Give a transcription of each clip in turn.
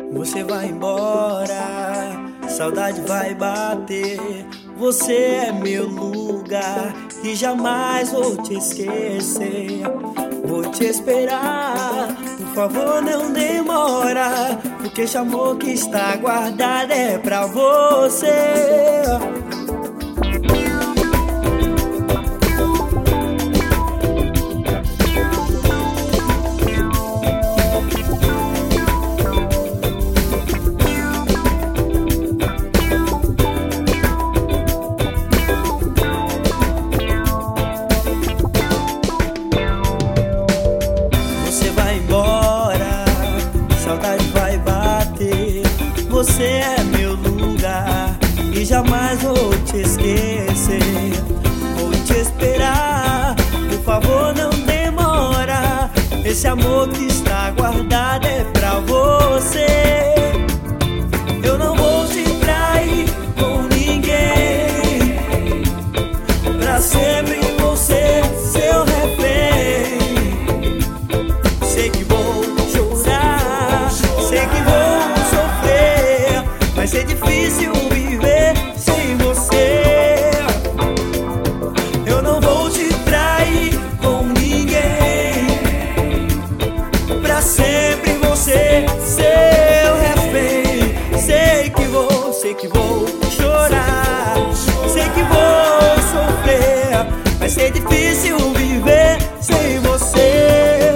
Você vai embora, saudade vai bater. Você é meu lugar e jamais vou te esquecer. Vou te esperar, por favor não demora, porque esse amor que está guardado é pra você. Você é meu lugar e jamais vou te esquecer. Vou te esperar, por favor não demora. Esse amor que está guardado é pra você. Eu não vou te trair com ninguém. Pra sempre você, seu refém. Sei que vou chorar, sei que vou sofrer. Vai ser difícil viver sem você. Eu não vou te trair com ninguém. Pra sempre você, seu refém. Sei que vou chorar, sei que vou sofrer. Vai ser difícil viver sem você.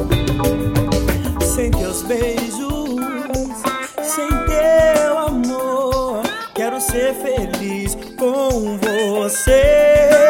Sem teus beijos, sem teu amor, quero ser feliz com você.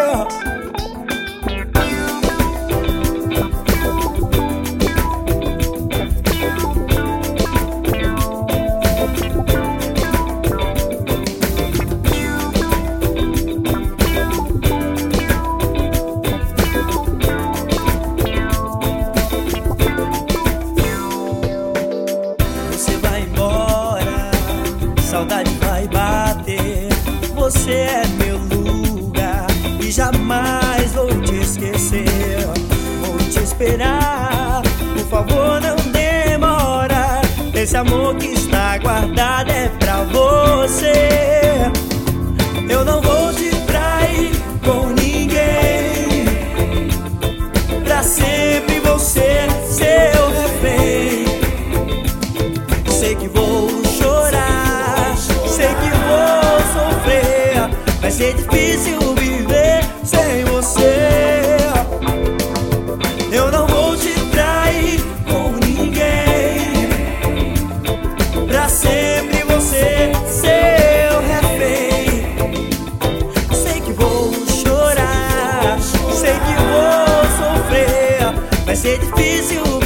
Saudade vai bater. Você é meu lugar e jamais vou te esquecer. Vou te esperar, por favor não demora. Esse amor que está guardado é pra você. Eu não vou te trair com ninguém. Pra sempre você, seu refém. Sei que vou chorar, sei que vou sofrer. Vai ser difícil viver sem você. Eu não vou te trair com ninguém. Pra sempre você, seu refém. Sei que vou chorar, sei que vou sofrer. Vai ser difícil